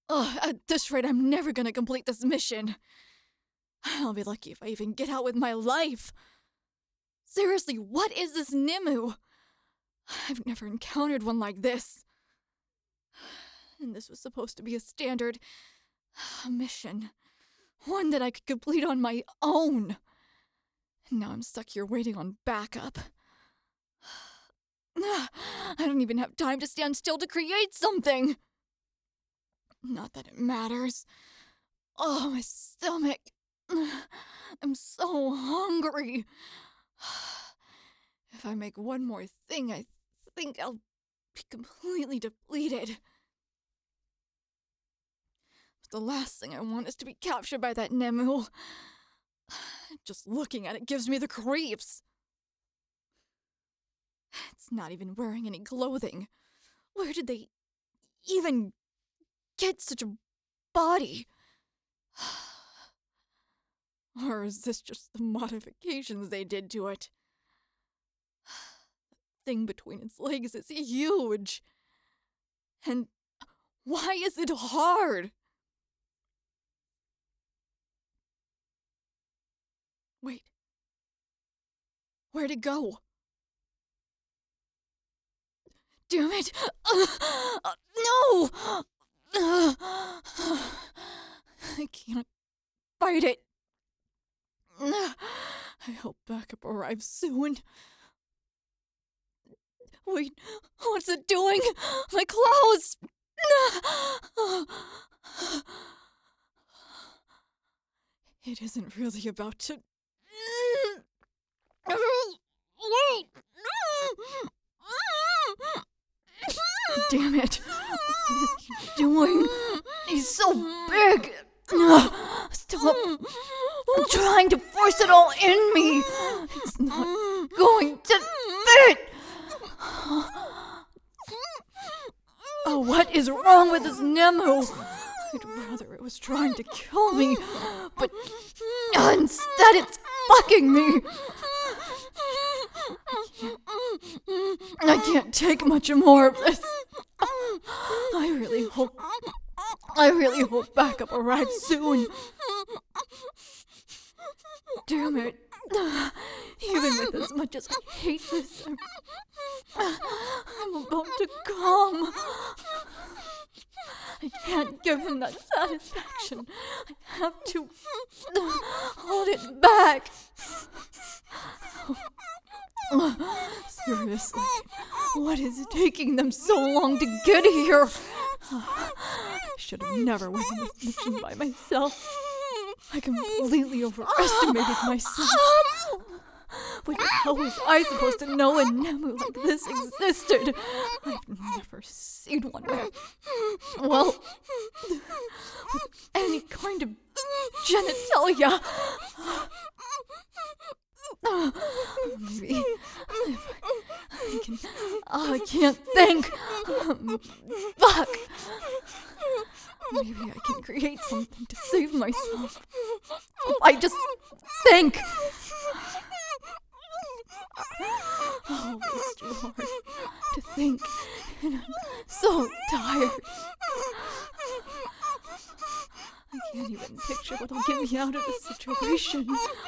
Ugh, at this rate, I'm never gonna complete this mission. I'll be lucky if I even get out with my life. Seriously, what is this Nimue? I've never encountered one like this. And this was supposed to be a standard mission. One that I could complete on my own. And now I'm stuck here waiting on backup. I don't even have time to stand still to create something. Not that it matters. Oh, my stomach. I'm so hungry. If I make one more thing, I think I'll be completely depleted. But the last thing I want is to be captured by that Nimue. Just looking at it gives me the creeps. It's not even wearing any clothing. Where did they even get such a body? Or is this just the modifications they did to it? The thing between its legs is huge. And why is it hard? Wait. Where'd it go? Damn it! No! I can't fight it. I hope backup arrives soon. Wait, what's it doing? My clothes! It isn't really about to... Wait! Damn it! What is he doing? He's so big! Stop! I'm trying to force it all in me! It's not going to fit! Oh, what is wrong with this Nimue? I'd rather it was trying to kill me, but instead it's fucking me! I can't take much more of this. I really hope backup arrives soon. Damn it. Even with as much as I hate this, I'm about to come. I can't give him that satisfaction. I have to hold it back. Seriously, what is taking them so long to get here? I should have never went on this mission by myself. I completely overestimated myself. But how was I supposed to know a Nimue like this existed? I've never seen one with any kind of genitalia. Maybe if I can... I can't think. Fuck. Maybe I can create something to save myself. If I just think. Oh, it's too hard to think, and I'm so tired. I can't even picture what'll get me out of this situation.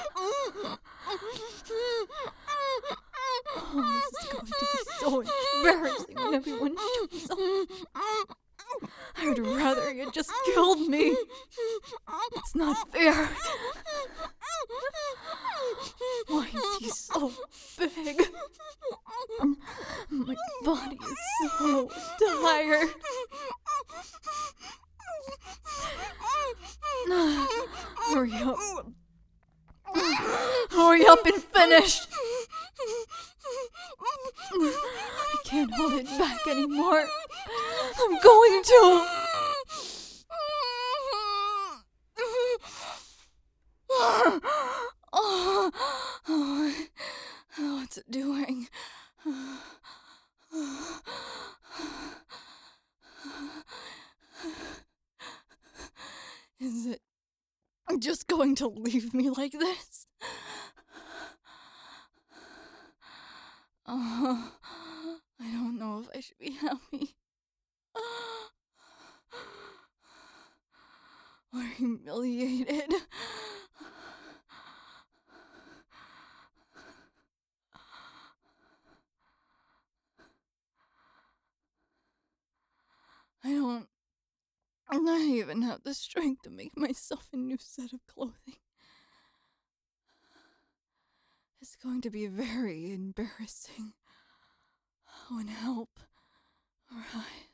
Oh, this is going to be so embarrassing when everyone shows up. I'd rather you just killed me. It's not fair. Why is he so big? My body is so tired. Hurry up. Hurry up and finish. I can't hold it back anymore. I'm going to. What's it doing? Is it just going to leave me like this? I don't know if I should be happy. humiliated. I don't even have the strength to make myself a new set of clothing. It's going to be very embarrassing when help arrives.